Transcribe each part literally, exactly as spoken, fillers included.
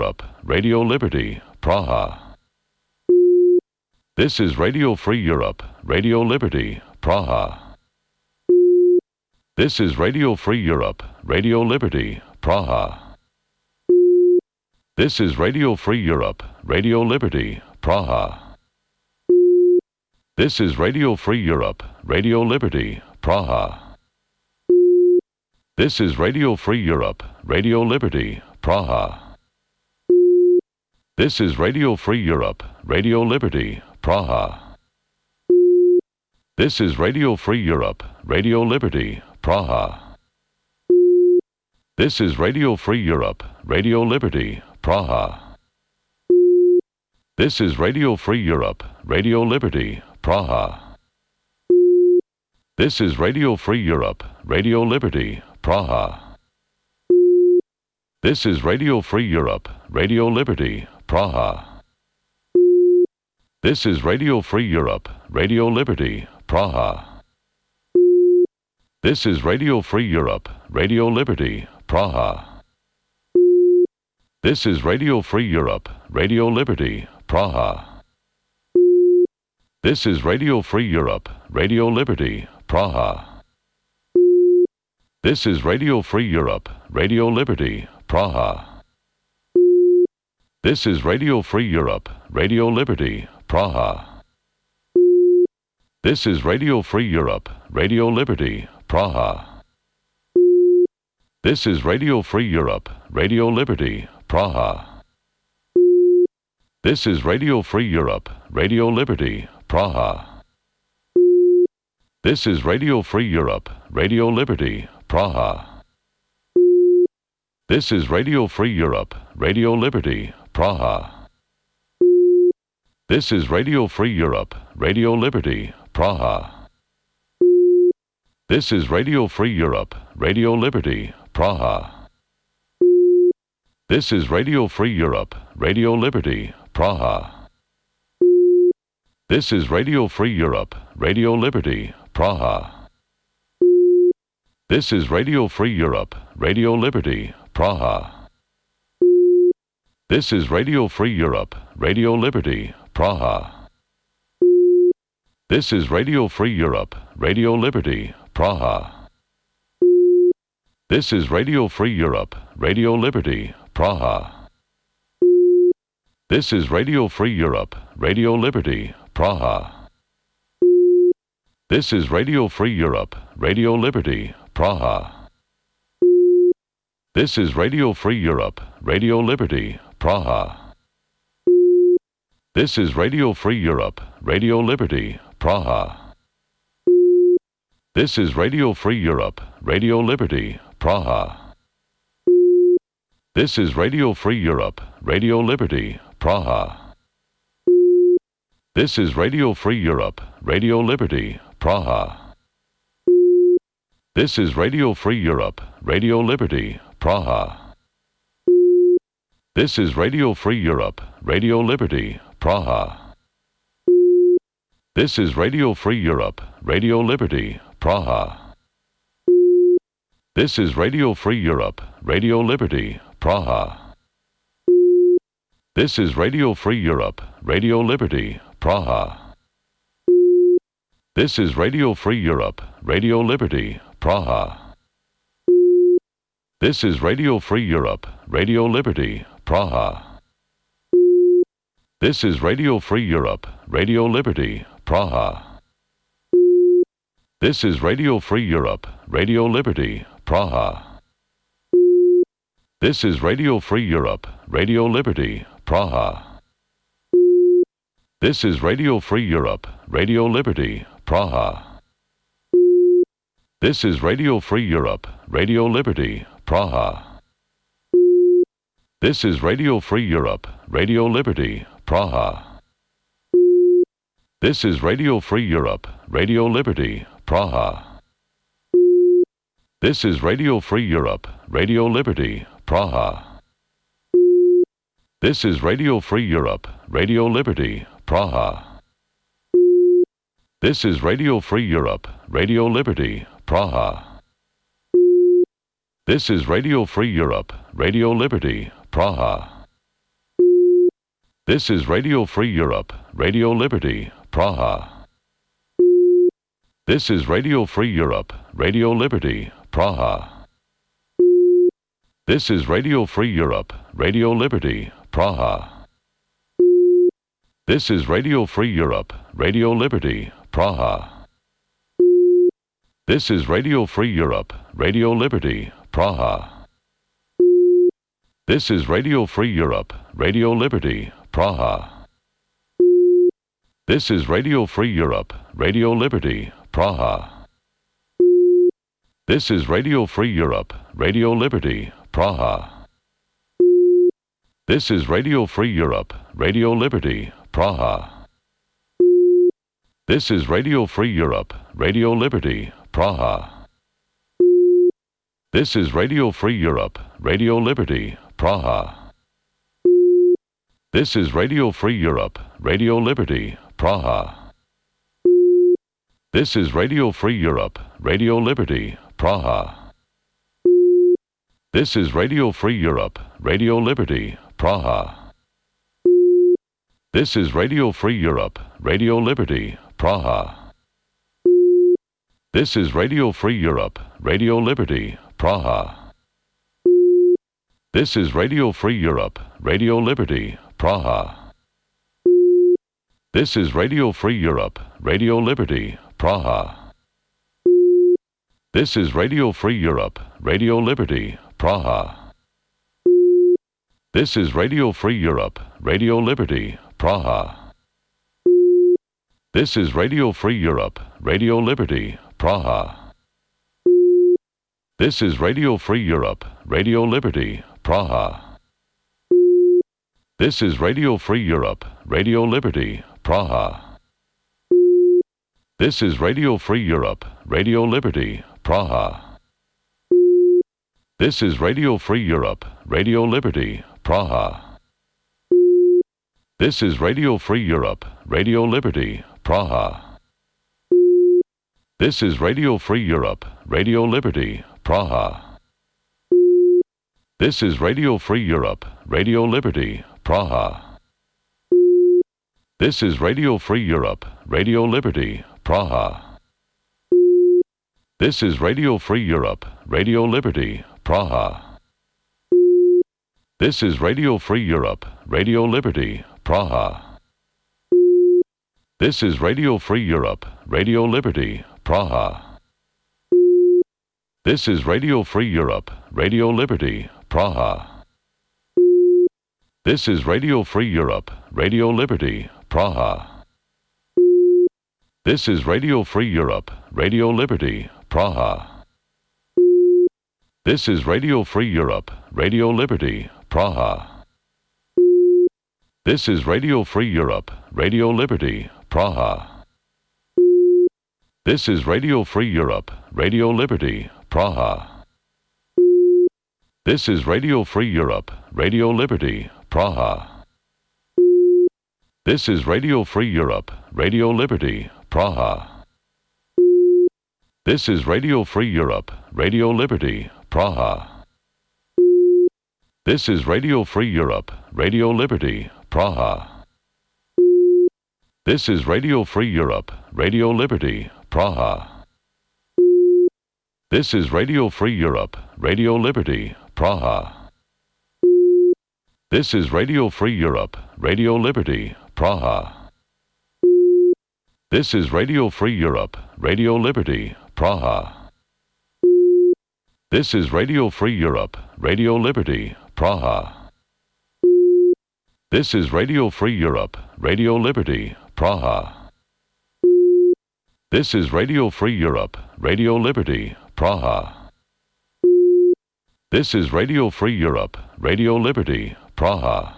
Europe, Radio Liberty, Praha. This is Radio Free Europe, Radio Liberty, Praha. This is Radio Free Europe, Radio Liberty, Praha. This is Radio Free Europe, Radio Liberty, Praha. This is Radio Free Europe, Radio Liberty, Praha. This is Radio Free Europe, Radio Liberty, Praha. This is Radio Free Europe, Radio Liberty, Praha. This is Radio Free Europe, Radio Liberty, Praha. This is Radio Free Europe, Radio Liberty, Praha. This is Radio Free Europe, Radio Liberty, Praha. This is Radio Free Europe, Radio Liberty, Praha. This is Radio Free Europe, Radio Liberty, Praha. This is Radio Free Europe, Radio Liberty, Praha. This is Radio Free Europe, Radio Liberty, Praha. This is Radio Free Europe, Radio Liberty, Praha. This is Radio Free Europe, Radio Liberty, Praha. This is Radio Free Europe, Radio Liberty, Praha. This is Radio Free Europe, Radio Liberty, Praha. This is Radio Free Europe, Radio Liberty, Praha. This is Radio Free Europe, Radio Liberty, Praha. This is Radio Free Europe, Radio Liberty, Praha. This is Radio Free Europe, Radio Liberty, Praha. This is Radio Free Europe, Radio Liberty, Praha. This is Radio Free Europe, Radio Liberty, Praha. This is Radio Free Europe, Radio Liberty, Praha. This is Radio Free Europe, Radio Liberty, Praha. This is Radio Free Europe, Radio Liberty, Praha. This is Radio Free Europe, Radio Liberty, Praha. This is Radio Free Europe, Radio Liberty, Praha. This is Radio Free Europe, Radio Liberty, Praha. This is Radio Free Europe, Radio Liberty, Praha. This is Radio Free Europe, Radio Liberty, Praha. This is Radio Free Europe, Radio Liberty, Praha. This is Radio Free Europe, Radio Liberty, Praha. This is Radio Free Europe, Radio Liberty, Praha. This is Radio Free Europe, Radio Liberty, Praha. This is Radio Free Europe, Radio Liberty, Praha. This is Radio Free Europe, Radio Liberty, Praha. This is Radio Free Europe, Radio Liberty, Praha. This is Radio Free Europe, Radio Liberty, Praha. This is Radio Free Europe, Radio Liberty, Praha. This is Radio Free Europe, Radio Liberty, Praha. This is Radio Free Europe, Radio Liberty, Praha. This is Radio Free Europe, Radio Liberty, Praha. This is Radio Free Europe, Radio Liberty, Praha. This is Radio Free Europe, Radio Liberty, Praha. This is Radio Free Europe, Radio Liberty, Praha. This is Radio Free Europe, Radio Liberty, Praha. This is Radio Free Europe, Radio Liberty, Praha. This is Radio Free Europe, Radio Liberty, Praha. This is Radio Free Europe, Radio Liberty, Praha. This is Radio Free Europe, Radio Liberty, Praha. This is Radio Free Europe, Radio Liberty, Praha. This is Radio Free Europe, Radio Liberty, Praha. This is Radio Free Europe, Radio Liberty, Praha. This is Radio Free Europe, Radio Liberty, Praha. This is Radio Free Europe, Radio Liberty, Praha. This is Radio Free Europe, Radio Liberty, Praha. This is Radio Free Europe, Radio Liberty, Praha. This is Radio Free Europe, Radio Liberty, Praha. This is Radio Free Europe, Radio Liberty, Praha. This is Radio Free Europe, Radio Liberty, Praha. This is Radio Free Europe, Radio Liberty, Praha. This is Radio Free Europe, Radio Liberty, Praha. This is Radio Free Europe, Radio Liberty, Praha. This is Radio Free Europe, Radio Liberty, Praha. This is Radio Free Europe, Radio Liberty, Praha. This is Radio Free Europe, Radio Liberty, Praha. This is Radio Free Europe, Radio Liberty, Praha. This is Radio Free Europe, Radio Liberty, Praha. This is Radio Free Europe, Radio Liberty, Praha. This is Radio Free Europe, Radio Liberty, Praha. This is Radio Free Europe, Radio Liberty, Praha. This is Radio Free Europe, Radio Liberty, Praha. This is Radio Free Europe, Radio Liberty, Praha. This is Radio Free Europe, Radio Liberty, Praha. This is Radio Free Europe, Radio Liberty, Praha. This is Radio Free Europe, Radio Liberty, Praha. This is Radio Free Europe, Radio Liberty, Praha. This is Radio Free Europe, Radio Liberty, Praha. This is Radio Free Europe, Radio Liberty, Praha. This is Radio Free Europe, Radio Liberty, Praha. This is Radio Free Europe, Radio Liberty, Praha. This is Radio Free Europe, Radio Liberty, Praha. This is Radio Free Europe, Radio Liberty, Praha. This is Radio Free Europe, Radio Liberty, Praha. This is Radio Free Europe, Radio Liberty, Praha. This is Radio Free Europe, Radio Liberty, Praha. This is Radio Free Europe, Radio Liberty, Praha. This is Radio Free Europe, Radio Liberty, Praha. This is Radio Free Europe, Radio Liberty, Praha. This is Radio Free Europe, Radio Liberty, Praha. This is Radio Free Europe, Radio Liberty, Praha. This is Radio Free Europe, Radio Liberty, Praha. This is Radio Free Europe, Radio Liberty, Praha. This is Radio Free Europe, Radio Liberty, Praha. This is Radio Free Europe, Radio Liberty, Praha. This is Radio Free Europe, Radio Liberty, Praha. This is Radio Free Europe, Radio Liberty, Praha. This is Radio Free Europe, Radio Liberty, Praha. This is Radio Free Europe, Radio Liberty, Praha. This is Radio Free Europe, Radio Liberty, Praha. This is Radio Free Europe, Radio Liberty, Praha. This is Radio Free Europe, Radio Liberty, Praha. This is Radio Free Europe, Radio Liberty, Praha. This is Radio Free Europe, Radio Liberty, Praha.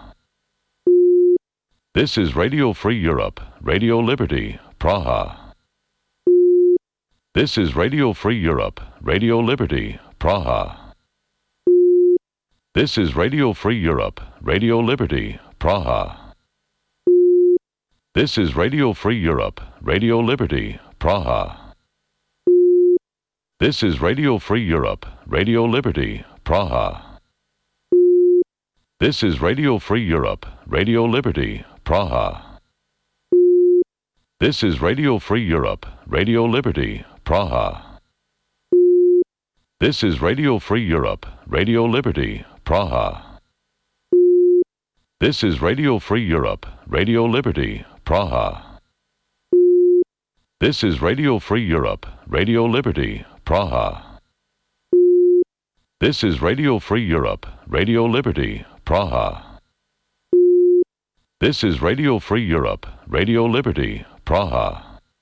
This is Radio Free Europe, Radio Liberty, Praha. This is Radio Free Europe, Radio Liberty, Praha. This is Radio Free Europe, Radio Liberty, Praha. This is Radio Free Europe, Radio Liberty, Praha. This is Radio Free Europe, Radio Liberty, Praha. This is Radio Free Europe, Radio Liberty, Praha. This is Radio Free Europe, Radio Liberty, Praha. This is Radio Free Europe, Radio Liberty, Praha. This is Radio Free Europe, Radio Liberty, Praha. This is Radio Free Europe, Radio Liberty, Praha. This is Radio Free Europe, Radio Liberty, Praha. This is Radio Free Europe, Radio Liberty, Praha.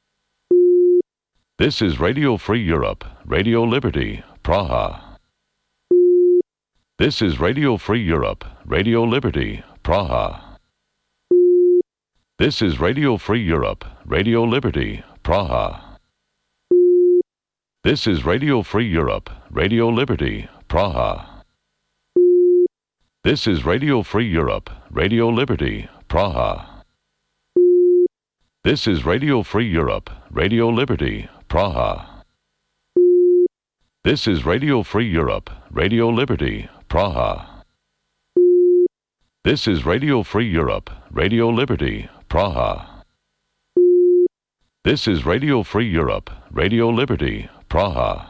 This is Radio Free Europe, Radio Liberty, Praha. This is Radio Free Europe, Radio Liberty, Praha. This is Radio Free Europe, Radio Liberty, Praha. This is Radio Free Europe, Radio Liberty, Praha. This is Radio Free Europe, Radio Liberty, Praha. This is Radio Free Europe, Radio Liberty, Praha. This is Radio Free Europe, Radio Liberty, Praha. This is Radio Free Europe, Radio Liberty, Praha. This is Radio Free Europe, Radio Liberty, Praha.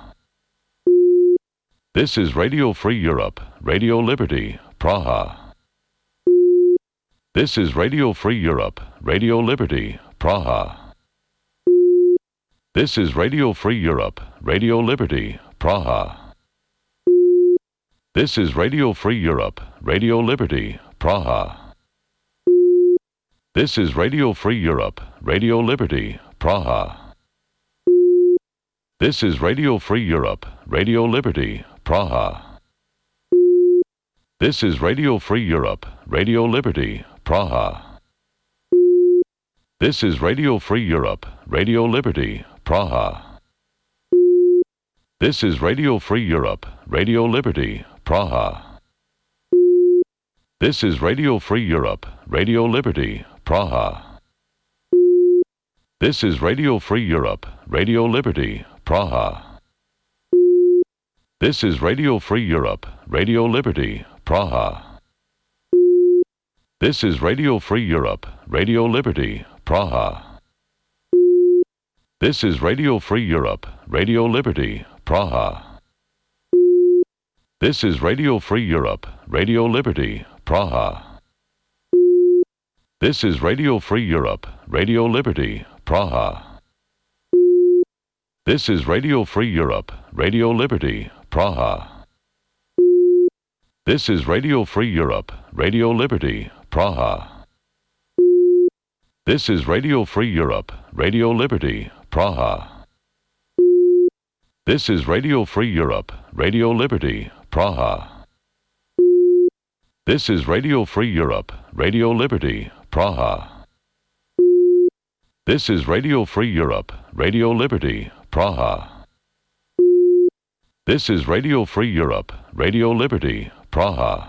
This is Radio Free Europe, Radio Liberty, Praha. This is Radio Free Europe, Radio Liberty, Praha. This is Radio Free Europe, Radio Liberty, Praha. This is Radio Free Europe, Radio Liberty, Praha. This is Radio Free Europe, Radio Liberty, Praha. This is Radio Free Europe, Radio Liberty, Praha. This is Radio Free Europe, Radio Liberty, Praha. This is Radio Free Europe, Radio Liberty, Praha. This is Radio Free Europe, Radio Liberty, Praha. This is Radio Free Europe, Radio Liberty, Praha. This is Radio Free Europe, Radio Liberty, Praha. This is Radio Free Europe, Radio Liberty, Praha. This is Radio Free Europe, Radio Liberty, Praha. This is Radio Free Europe, Radio Liberty, Praha. This is Radio Free Europe, Radio Liberty, Praha. This is Radio Free Europe, Radio Liberty, Praha. This is Radio Free Europe, Radio Liberty, Praha. This is Radio Free Europe, Radio Liberty, Praha. This is Radio Free Europe, Radio Liberty, Praha. This is Radio Free Europe, Radio Liberty, Praha. This is Radio Free Europe, Radio Liberty, Praha. This is Radio Free Europe, Radio Liberty, Praha. This is Radio Free Europe, Radio Liberty, Praha.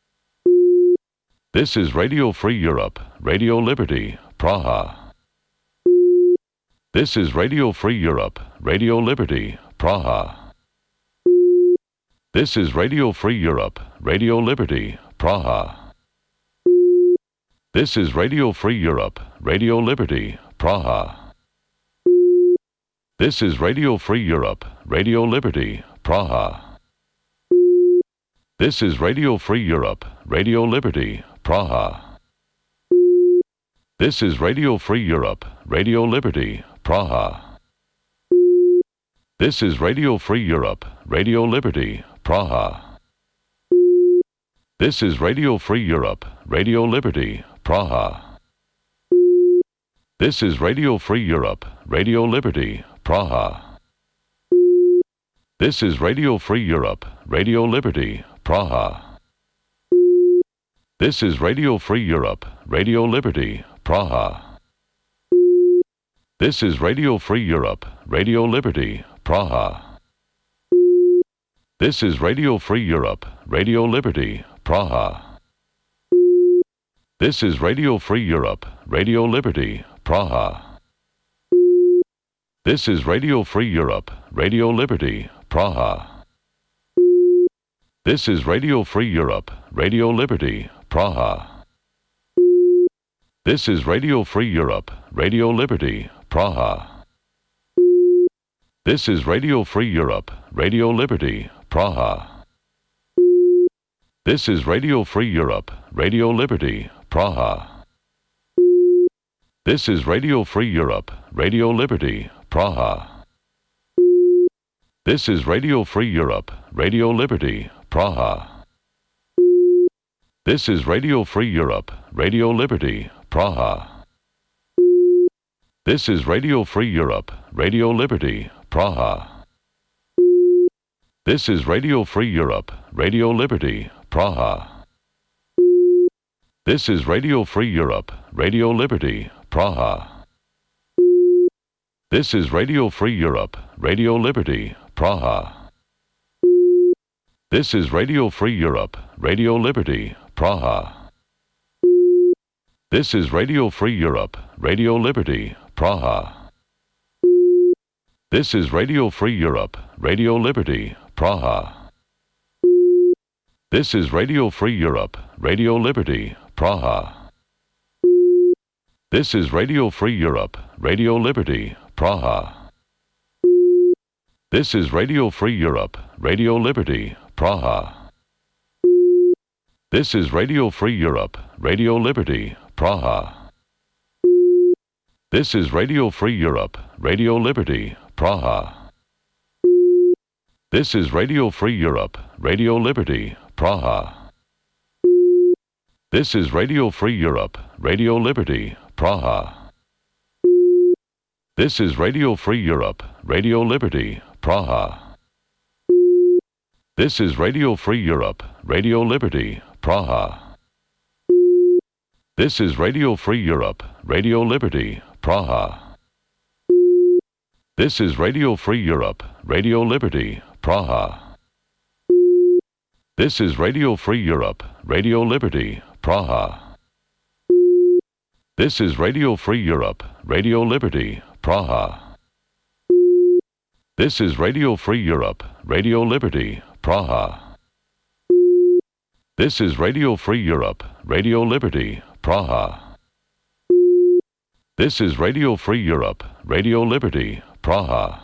This is Radio Free Europe, Radio Liberty, Praha. This is Radio Free Europe, Radio Liberty, Praha. This is Radio Free Europe, Radio Liberty, Praha. This is Radio Free Europe, Radio Liberty, Praha. This is Radio Free Europe, Radio Liberty, Praha. This is Radio Free Europe, Radio Liberty, Praha. This is Radio Free Europe, Radio Liberty, Praha. This is Radio Free Europe, Radio Liberty, Praha. This is Radio Free Europe, Radio Liberty, Praha. This is Radio Free Europe, Radio Liberty, Praha. This is Radio Free Europe, Radio Liberty, Praha. This is Radio Free Europe, Radio Liberty, Praha. This is Radio Free Europe, Radio Liberty, Praha. This is Radio Free Europe, Radio Liberty, Praha. This is Radio Free Europe, Radio Liberty, Praha. This is Radio Free Europe, Radio Liberty, Praha. This is Radio Free Europe, Radio Liberty, Praha. This is Radio Free Europe, Radio Liberty, Praha. This is Radio Free Europe, Radio Liberty, Praha. This is Radio Free Europe, Radio Liberty, Praha. This is Radio Free Europe, Radio Liberty, Praha. This is Radio Free Europe, Radio Liberty, Praha. This is Radio Free Europe, Radio Liberty, Praha. This is Radio Free Europe, Radio Liberty, Praha. This is Radio Free Europe, Radio Liberty, Praha. This is Radio Free Europe, Radio Liberty, Praha. This is Radio Free Europe, Radio Liberty, Praha. This is Radio Free Europe, Radio Liberty, Praha. This is Radio Free Europe, Radio Liberty, Praha. This is Radio Free Europe, Radio Liberty, Praha. This is Radio Free Europe, Radio Liberty, Praha. This is Radio Free Europe, Radio Liberty, Praha. This is Radio Free Europe, Radio Liberty, Praha. This is Radio Free Europe, Radio Liberty, Praha. This is Radio Free Europe, Radio Liberty, Praha. This is Radio Free Europe, Radio Liberty, Praha. This is Radio Free Europe, Radio Liberty, Praha. This is Radio Free Europe, Radio Liberty, Praha. This is Radio Free Europe, Radio Liberty, Praha. This is Radio Free Europe, Radio Liberty, Praha. This is Radio Free Europe, Radio Liberty, Praha. This is Radio Free Europe, Radio Liberty, Praha. This is Radio Free Europe, Radio Liberty, Praha. This is Radio Free Europe, Radio Liberty, Praha. This is Radio Free Europe, Radio Liberty, Praha. This is Radio Free Europe, Radio Liberty, Praha.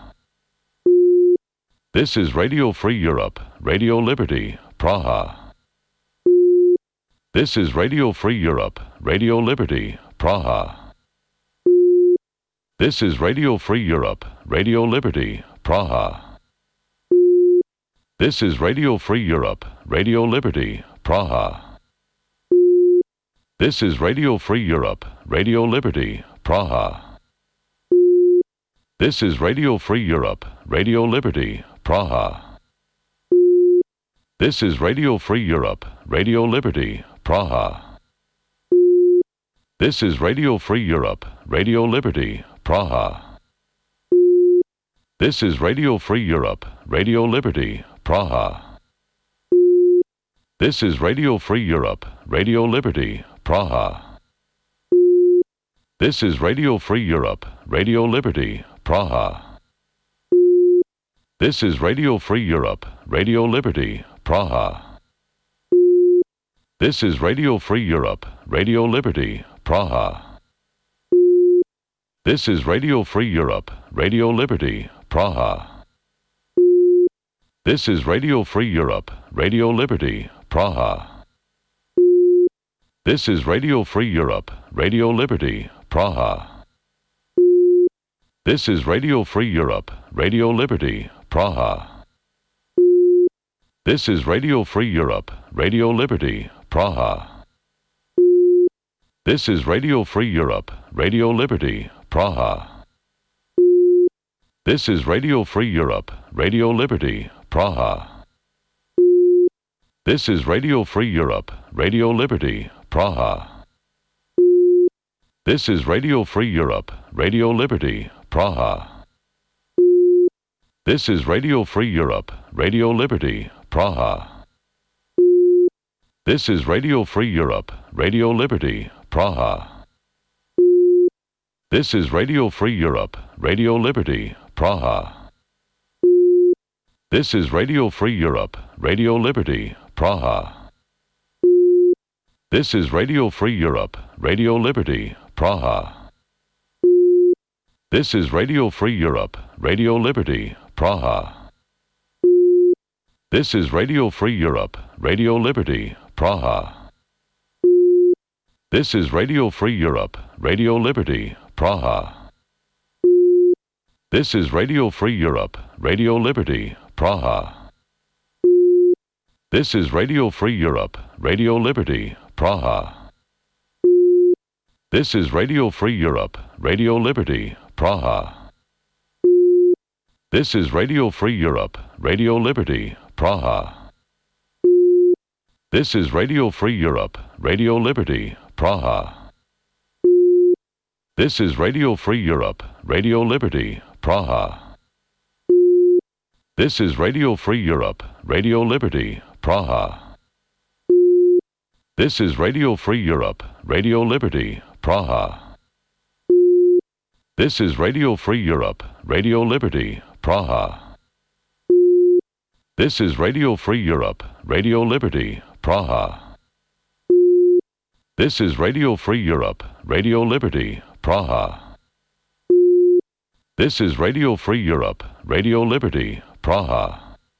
This is Radio Free Europe, Radio Liberty, Praha. This is Radio Free Europe, Radio Liberty, Praha. This is Radio Free Europe, Radio Liberty, Praha. This is Radio Free Europe, Radio Liberty, Praha. This is Radio Free Europe, Radio Liberty, Praha. This is Radio Free Europe, Radio Liberty, Praha. This is Radio Free Europe, Radio Liberty, Praha. This is Radio Free Europe, Radio Liberty, Praha. This is Radio Free Europe, Radio Liberty, Praha. This is Radio Free Europe, Radio Liberty, Praha. This is Radio Free Europe, Radio Liberty, Praha. This is Radio Free Europe, Radio Liberty, Praha. This is Radio Free Europe, Radio Liberty, Praha. This is Radio Free Europe, Radio Liberty, Praha. This is Radio Free Europe, Radio Liberty, Praha. This is Radio Free Europe, Radio Liberty, Praha. This is Radio Free Europe, Radio Liberty, Praha. This is Radio Free Europe, Radio Liberty, Praha. This is Radio Free Europe, Radio Liberty, Praha. This is Radio Free Europe, Radio Liberty, Praha. This is Radio Free Europe, Radio Liberty, Praha. This is Radio Free Europe, Radio Liberty, Praha. This is Radio Free Europe, Radio Liberty, Praha. This is Radio Free Europe, Radio Liberty, Praha. This is Radio Free Europe, Radio Liberty, Praha. This is Radio Free Europe, Radio Liberty, Praha. This is Radio Free Europe, Radio Liberty, Praha. This is Radio Free Europe, Radio Liberty, Praha. This is Radio Free Europe, Radio Liberty, Praha. This is Radio Free Europe, Radio Liberty, Praha. This is Radio Free Europe, Radio Liberty, Praha. This is Radio Free Europe, Radio Liberty, Praha. This is Radio Free Europe, Radio Liberty, Praha. This is Radio Free Europe, Radio Liberty, Praha. This is Radio Free Europe, Radio Liberty, Praha. This is Radio Free Europe, Radio Liberty, Praha. This is Radio Free Europe, Radio Liberty, Praha. This is Radio Free Europe, Radio Liberty, Praha. This is Radio Free Europe, Radio Liberty, Praha. This is Radio Free Europe, Radio Liberty, Praha. This is Radio Free Europe, Radio Liberty, Praha. This is Radio Free Europe, Radio Liberty, Praha.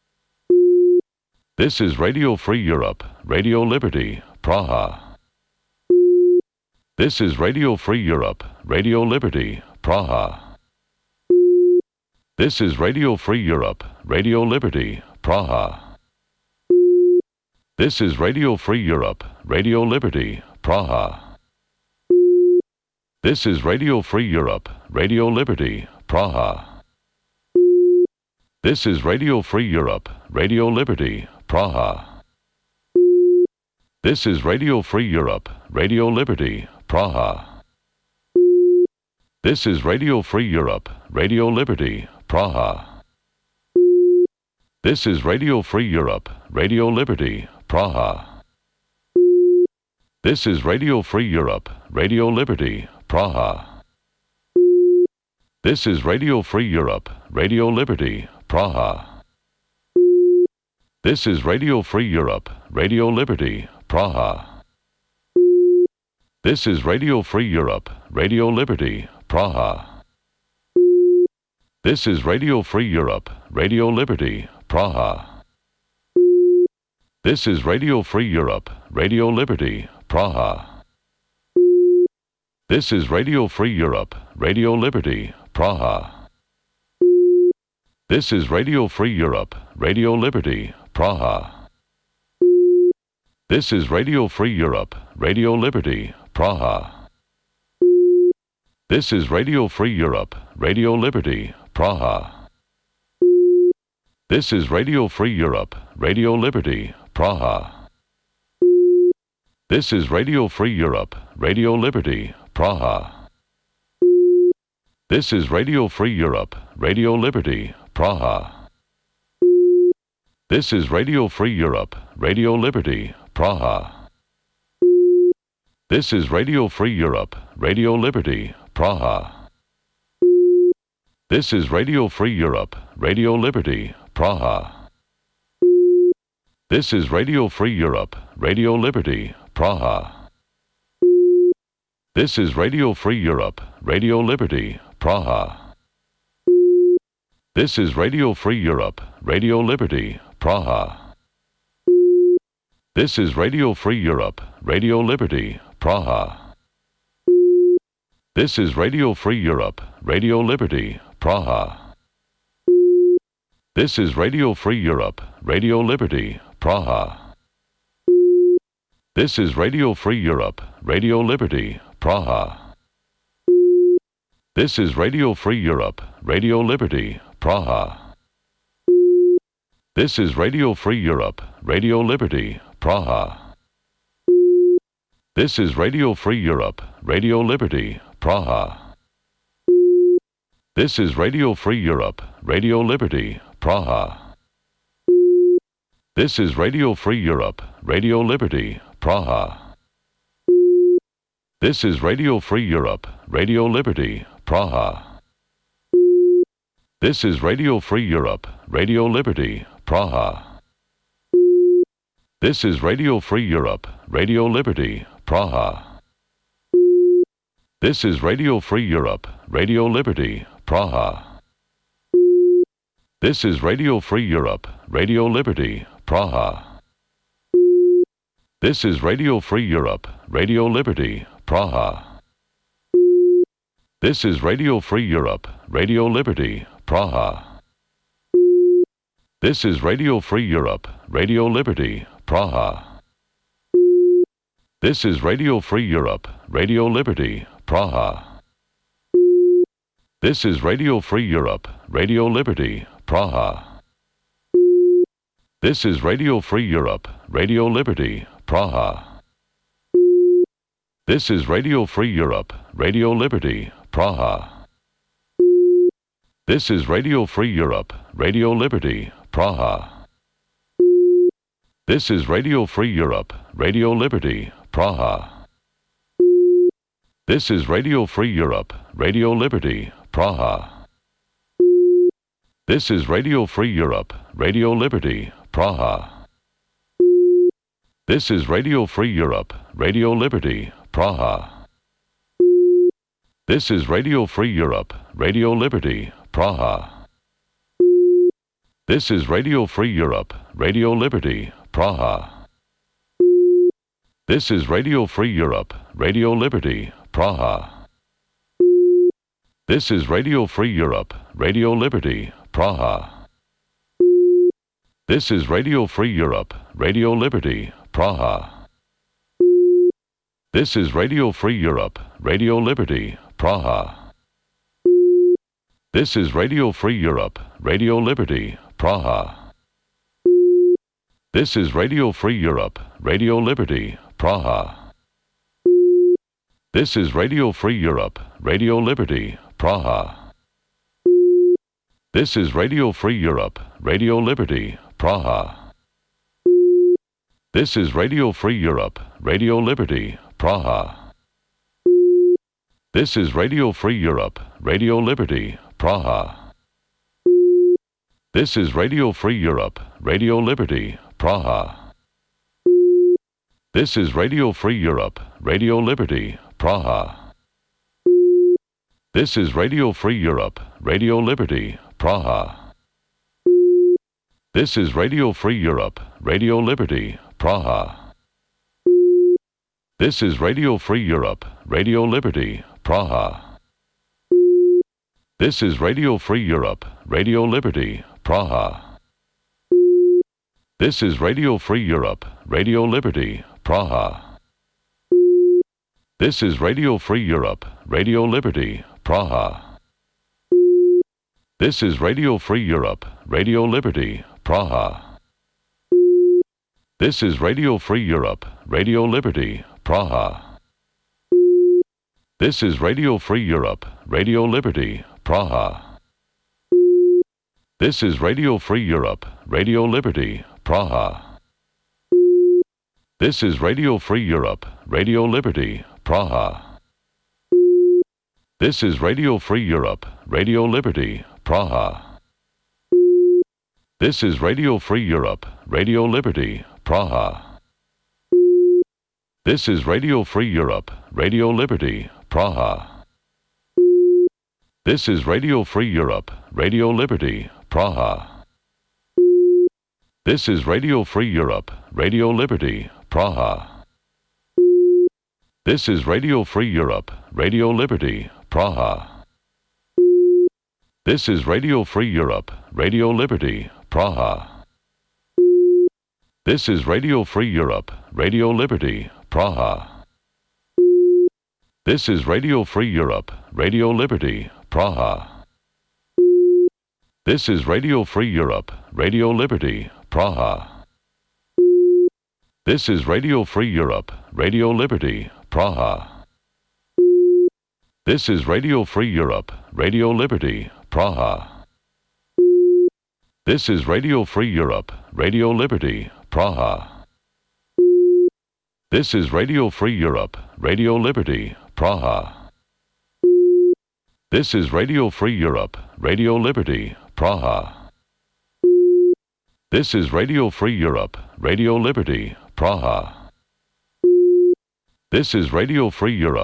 This is Radio Free Europe, Radio Liberty, Praha. This is Radio Free Europe, Radio Liberty, Praha. This is Radio Free Europe, Radio Liberty, Praha. This is Radio Free Europe, Radio Liberty, Praha. This is Radio Free Europe, Radio Liberty, Praha. This is Radio Free Europe, Radio Liberty, Praha. This is Radio Free Europe, Radio Liberty, Praha. This is Radio Free Europe, Radio Liberty, Praha. This is Radio Free Europe, Radio Liberty, Praha. This is Radio Free Europe, Radio Liberty, Praha. This is Radio Free Europe, Radio Liberty, Praha. This is Radio Free Europe, Radio Liberty, Praha. This is Radio Free Europe, Radio Liberty, Praha. This is Radio Free Europe, Radio Liberty, Praha. This is Radio Free Europe, Radio Liberty, Praha. This is Radio Free Europe, Radio Liberty, Praha. This is Radio Free Europe, Radio Liberty, Praha. This is Radio Free Europe, Radio Liberty, Praha. This is Radio Free Europe, Radio Liberty, Praha. This is Radio Free Europe, Radio Liberty, Praha. This is Radio Free Europe, Radio Liberty, Praha. This is Radio Free Europe, Radio Liberty, Praha. This is Radio Free Europe, Radio Liberty, Praha. This is Radio Free Europe, Radio Liberty, Praha. This is Radio Free Europe, Radio Liberty, Praha. This is Radio Free Europe, Radio Liberty, Praha. This is Radio Free Europe, Radio Liberty, Praha. This is Radio Free Europe, Radio Liberty, Praha. This is Radio Free Europe, Radio Liberty, Praha. This is Radio Free Europe, Radio Liberty, Praha. This is Radio Free Europe, Radio Liberty, Praha. This is Radio Free Europe, Radio Liberty, Praha. This is Radio Free Europe, Radio Liberty, Praha. This is Radio Free Europe, Radio Liberty, Praha. This is Radio Free Europe, Radio Liberty, Praha. This is Radio Free Europe, Radio Liberty, Praha. This is Radio Free Europe, Radio Liberty, Praha. This is Radio Free Europe, Radio Liberty, Praha. This is Radio Free Europe, Radio Liberty, Praha. This is Radio Free Europe, Radio Liberty, Praha. This is Radio Free Europe, Radio Liberty, Praha. This is Radio Free Europe, Radio Liberty, Praha. This is Radio Free Europe, Radio Liberty, Praha. This is Radio Free Europe, Radio Liberty, Praha. This is Radio Free Europe, Radio Liberty, Praha. This is Radio Free Europe, Radio Liberty, Praha. This is Radio Free Europe, Radio Liberty, Praha. This is Radio Free Europe, Radio Liberty, Praha. This is Radio Free Europe, Radio Liberty, Praha. This is Radio Free Europe, Radio Liberty, Praha. This is Radio Free Europe, Radio Liberty, Praha. This is Radio Free Europe, Radio Liberty, Praha. This is Radio Free Europe, Radio Liberty, Praha. This is Radio Free Europe, Radio Liberty, Praha. This is Radio Free Europe, Radio Liberty, Praha. This is Radio Free Europe, Radio Liberty, Praha. This is Radio Free Europe, Radio Liberty, Praha. This is Radio Free Europe, Radio Liberty, Praha. This is Radio Free Europe, Radio Liberty, Praha. This is Radio Free Europe, Radio Liberty, Praha. This is Radio Free Europe, Radio Liberty, Praha. This is Radio Free Europe, Radio Liberty, Praha. This is Radio Free Europe, Radio Liberty, Praha. This is Radio Free Europe, Radio Liberty, Praha. This is Radio Free Europe, Radio Liberty, Praha. This is Radio Free Europe, Radio Liberty, Praha. This is Radio Free Europe, Radio Liberty, Praha. This is Radio Free Europe, Radio Liberty, Praha. This is Radio Free Europe, Radio Liberty, Praha. This is Radio Free Europe, Radio Liberty, Praha. This is Radio Free Europe, Radio Liberty, Praha. This is Radio Free Europe, Radio Liberty, Praha. This is Radio Free Europe, Radio Liberty, Praha. This is Radio Free Europe, Radio Liberty, Praha. This is Radio Free Europe, Radio Liberty, Praha. This is Radio Free Europe, Radio Liberty, Praha. This is Radio Free Europe, Radio Liberty, Praha. This is Radio Free Europe, Radio Liberty, Praha. This is Radio Free Europe, Radio Liberty, Praha. This is Radio Free Europe, Radio Liberty, Praha. This is Radio Free Europe, Radio Liberty, Praha. This is Radio Free Europe, Radio Liberty, Praha. This is Radio Free Europe, Radio Liberty, Praha. This is Radio Free Europe, Radio Liberty, Praha. This is Radio Free Europe, Radio Liberty, Praha. This is Radio Free Europe, Radio Liberty, Praha. This is Radio Free Europe, Radio Liberty, Praha. This is Radio Free Europe, Radio Liberty, Praha. This is Radio Free Europe, Radio Liberty, Praha. This is Radio Free Europe, Radio Liberty, Praha. This is Radio Free Europe, Radio Liberty, Praha. This is Radio Free Europe, Radio Liberty, Praha. This is Radio Free Europe, Radio Liberty, Praha. This is Radio Free Europe, Radio Liberty, Praha. This is Radio Free Europe, Radio Liberty, Praha. This is Radio Free Europe.